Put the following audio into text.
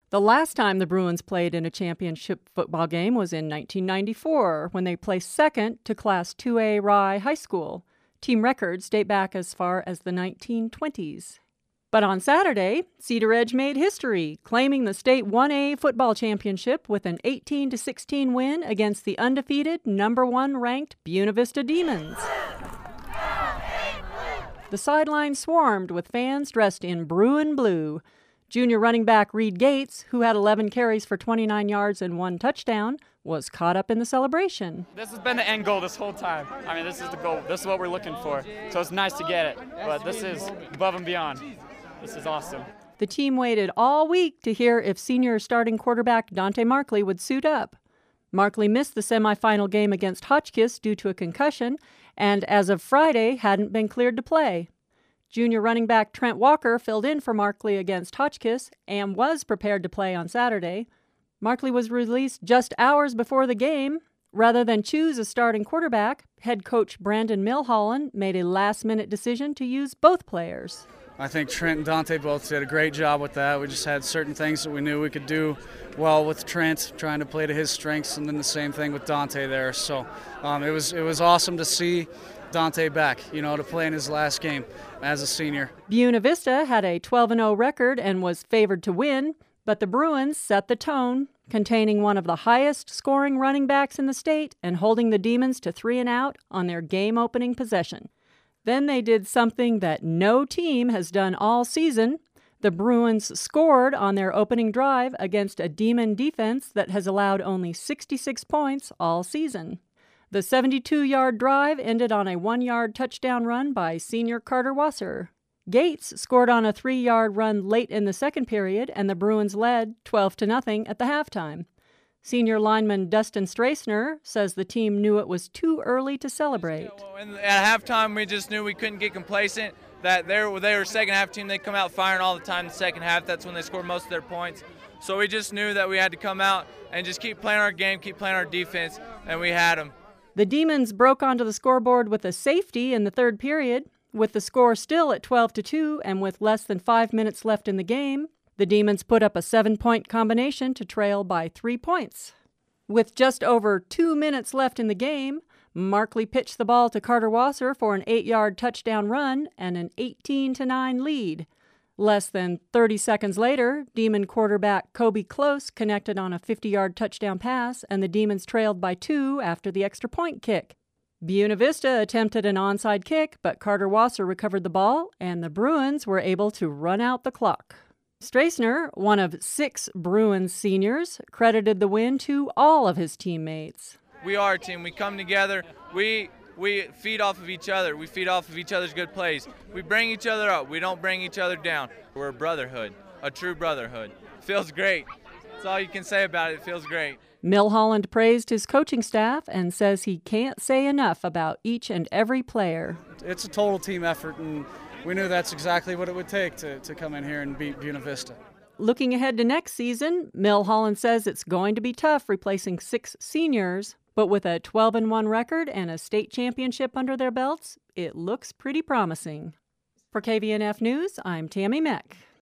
The last time the Bruins played in a championship football game was in 1994, when they placed second to Class 2A Rye High School. Team records date back as far as the 1920s. But on Saturday, Cedar Edge made history, claiming the state 1A football championship with an 18-16 win against the undefeated number 1 ranked Buena Vista Demons. The sideline swarmed with fans dressed in Bruin blue. Junior running back Reed Gates, who had 11 carries for 29 yards and 1 touchdown, was caught up in the celebration. This has been the end goal this whole time. I mean, this is the goal. This is what we're looking for. So it's nice to get it, but this is above and beyond. This is awesome. The team waited all week to hear if senior starting quarterback Dante Markley would suit up. Markley missed the semifinal game against Hotchkiss due to a concussion, and as of Friday hadn't been cleared to play. Junior running back Trent Walker filled in for Markley against Hotchkiss and was prepared to play on Saturday. Markley was released just hours before the game. Rather than choose a starting quarterback, head coach Brandon Milholland made a last-minute decision to use both players. I think Trent and Dante both did a great job with that. We just had certain things that we knew we could do well with Trent, trying to play to his strengths, and then the same thing with Dante there. So it was awesome to see Dante back, to play in his last game as a senior. Buena Vista had a 12-0 record and was favored to win, but the Bruins set the tone, containing one of the highest-scoring running backs in the state and holding the Demons to 3 and out on their game-opening possession. Then they did something that no team has done all season. The Bruins scored on their opening drive against a Demon defense that has allowed only 66 points all season. The 72-yard drive ended on a 1-yard touchdown run by senior Carter Wasser. Gates scored on a 3-yard run late in the second period, and the Bruins led 12-0 at the halftime. Senior lineman Dustin Strassner says the team knew it was too early to celebrate. At halftime, we just knew we couldn't get complacent, that they were a second-half team. They come out firing all the time in the second half. That's when they scored most of their points. So we just knew that we had to come out and just keep playing our game, keep playing our defense, and we had them. The Demons broke onto the scoreboard with a safety in the third period. With the score still at 12-2 and with less than 5 minutes left in the game, the Demons put up a 7-point combination to trail by 3 points. With just over 2 minutes left in the game, Markley pitched the ball to Carter Wasser for an 8-yard touchdown run and an 18-9 lead. Less than 30 seconds later, Demon quarterback Kobe Close connected on a 50-yard touchdown pass, and the Demons trailed by 2 after the extra point kick. Buena Vista attempted an onside kick, but Carter Wasser recovered the ball, and the Bruins were able to run out the clock. Strassner, one of 6 Bruins seniors, credited the win to all of his teammates. We are a team. We come together. We feed off of each other. We feed off of each other's good plays. We bring each other up. We don't bring each other down. We're a brotherhood, a true brotherhood. Feels great. That's all you can say about it. It feels great. Milholland praised his coaching staff and says he can't say enough about each and every player. It's a total team effort, and we knew that's exactly what it would take to come in here and beat Buena Vista. Looking ahead to next season, Milholland says it's going to be tough replacing 6 seniors, but with a 12-1 record and a state championship under their belts, it looks pretty promising. For KVNF News, I'm Tammy Meck.